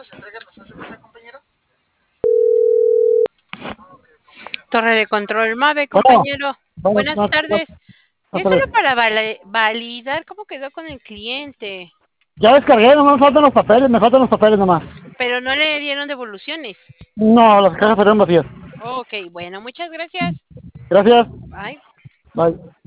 Torre de control MAVE, Bueno, compañero. buenas, Buenas tardes. Es solo tardes. para validar cómo quedó con el cliente, Ya descargué, nomás me faltan los papeles nomás. pero no le dieron devoluciones. No, las cajas fueron vacías. Ok, bueno, muchas gracias. Gracias. Bye. Bye.